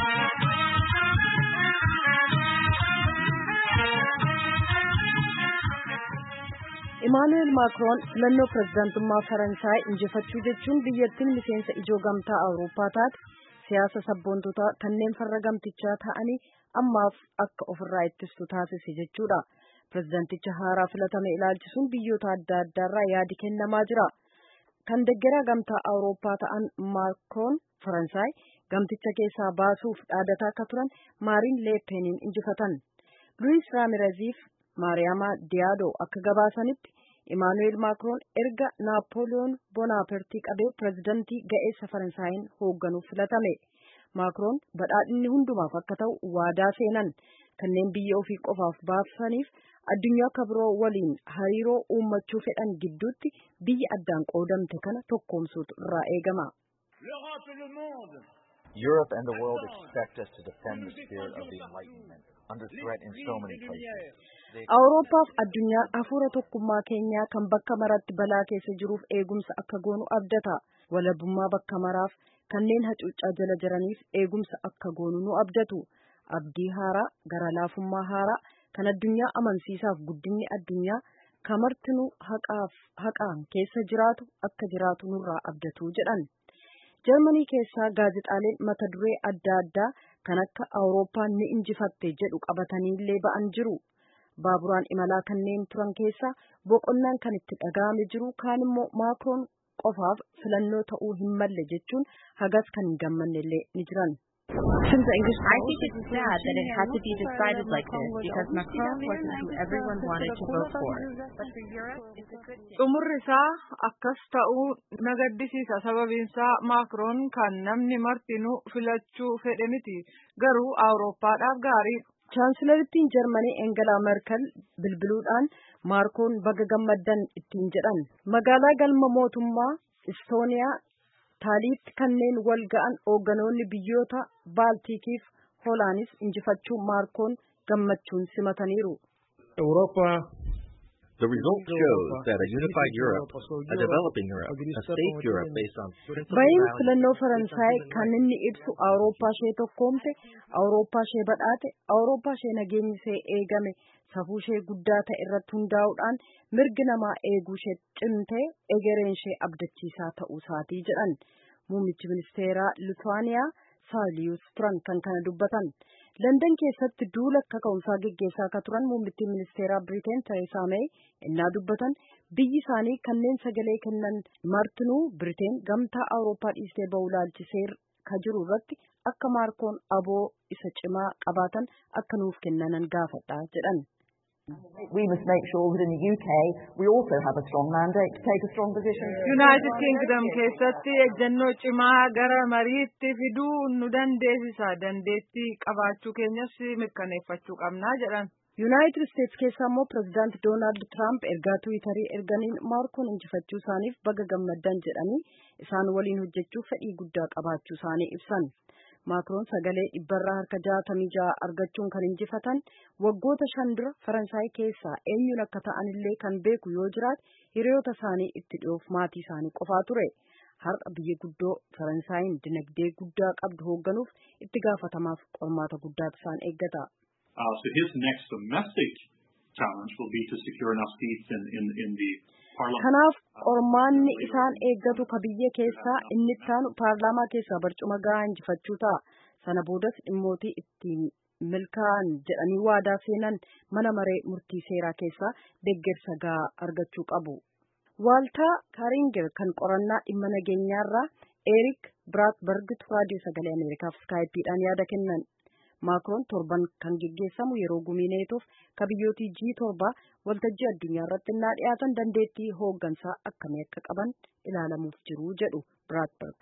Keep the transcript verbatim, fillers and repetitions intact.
Emmanuel Macron filannoo pirezidaantummaa Faransaay injifachuu jechuun biyyattiin miseensa ijoo gamtaa Awurooppaa taate siyaasa sabboontota kanneen farra gamtichaa ta'anii ammaaf akka ofirraa ittistu taasise jechuudha. Pirezidaanticha haaraa filatame ilaalchisuun biyyoota adda addaarraa yaadi kennamaa jira. Kan deeggaraa gamtaa Awurooppaa ta'an Macron Faransaay gamticha keessaa baasuuf dhaadataa akka turan Maariin Leepeniin injifatan. Luis Raamireziif Maariyaama Diyaadoo akka gabaasanitti Emmanuel Macron erga Naapooliyoon Bonaapartii qabee pirezidantii ga'eessa Faransaayinn hoogganuuf filatame. Macron badhaadhinni hundumaaf akka ta'u waadaa seenan kanneen biyya ofii qofaaf baasaniif addunyaa akka biroo waliin hariiroo uummachuu fedhan gidduutti biyya addaan qoodamte kana tokkoomsuutu irraa eegama. Europe and the world expect us to defend the spirit of the Enlightenment under threat in so many places. Awurooppaaf addunyaan hafuura tokkummaa keenyaa kan bakka maratti balaa keessa jiruuf eegumsa akka goonu abdata. Walabummaa bakka maraaf kanneen hacuuccaa jala jiraniif eegumsa akka goonu nu abdatu. Abdii haaraa, gara laafummaa haaraa kan addunyaa amansiisaaf guddinni addunyaa kamartinuu haqaaf haqaan keessa jiraatu akka jiraatu nurraa abdatu jedhan. Jarmanii keessaa gaazexaaleen mata duree adda addaa kan akka Awurooppaan ni injifatte jedhu qabataniillee ba'an jiru. Baaburaan imalaa kanneen turan keessaa boqonnaan kan itti dhaga'ame jiru kaan immoo Macron qofaaf filannoo ta'uu hin malle jechuun hagas kan hin gammannellee ni jiran. I think it's sad that it had to be decided like this because Macron wasn't who everyone wanted to vote for. Xumurri isaa akkas ta'uu nagaddisiisa sababiinsaa Macron kan namni martinuu filachuu fedhe miti garuu Awurooppaadhaaf gaarii. Chaansilarittiin Jarmanii Angela Merkel bilbiluudhaan Macron baga gammaddan ittiin jedhan. Magaalaa galma mootummaa Estooniyaa Taaliitti kanneen wal ga'an hoogganoonni biyyoota Baaltikiif Hoolaanis injifachuu Macron gammachuun simataniiru. The result shows that a unified Europe, a developing Europe, a safe Europe based on principles. Bayin filannoo Faransaay kan inni ibsu Awurooppaa ishee tokkoomte, Awurooppaa ishee badhaate, Awurooppaa ishee nageenyi ishee eegame, safuu ishee guddaa ta'e irratti hundaa'uudhaan mirgi namaa eeguu ishee cimtee egereen ishee abdachiisaa ta'uu isaatii jedhan. Muummichi ministeeraa Lituwaaniyaa Saaliiyus turan kan kana dubbatan. London keessatti duula akka ka'umsaa geggeessaa akka turan muummittiin ministeeraa Biriteen Tereesaa Meey innaa dubbatan biyyi isaanii kanneen sagalee kennan martinuu Biriteen gamtaa Awurooppaa dhiistee ba'uu ilaalchisee ka jiru irratti akka Macron aboo isa cimaa qabaatan akka nuuf kennanan gaafadha jedhan. We must make sure that in the U K we also have a strong mandate to take a strong position. United Kingdom keessatti ejjennoo cimaa gara mariitti fiduu nu dandeessisa dandeettii qabaachuu keenyas mirkaneeffachuu qabnaa jedhan. United States keessaa immoo pirezidaant Donald Trump ergaa Tiwiitarii erganiin Macron injifachuu isaaniif baga gammaddan jedhanii isaan waliin hojjechuu fedhii guddaa qabaachuu isaanii ibsan. Macron sagalee dhibbarraa harka jaatamii ja'a argachuun kan injifatan waggoota shan dura Faransaay keessaa eenyuun akka ta'anillee kan beeku yoo jiraate hiriyoota isaanii itti dhiyoof maatii isaanii qofaa ture. Har'a biyya guddoo Faransaayin dinagdee guddaa qabdu hoogganuuf itti gaafatamaaf qormaata guddaatu isaan eeggata. Uh, so his next domestic challenge will be to secure enough seats in, in, in the parliament. Kanaaf qormaanni isaan eeggatu ka biyya keessaa inni ittaanu paarlaamaa keessaa barcuma gahaa injifachuu ta'a. Sana boodas dhimmootii ittiin milkaa'an jedhanii waadaa seenan mana maree murtii seeraa keessaa deeggarsa gahaa argachuu qabu. Waaltaa Kaaringer kan qorannaa dhimma nageenyaarraa Eric Braatbergtu raadiyoo sagalee Ameerikaaf Skype'dhaan yaada kennan. Macron torban kan geggeessamu yeroo gumii neetoof ka biyyootii G torba waltajjii addunyaa irratti innaa dhiyaatan dandeettii hooggansaa akkamii akka qaban ilaalamuuf jiru jedhu Braatberg.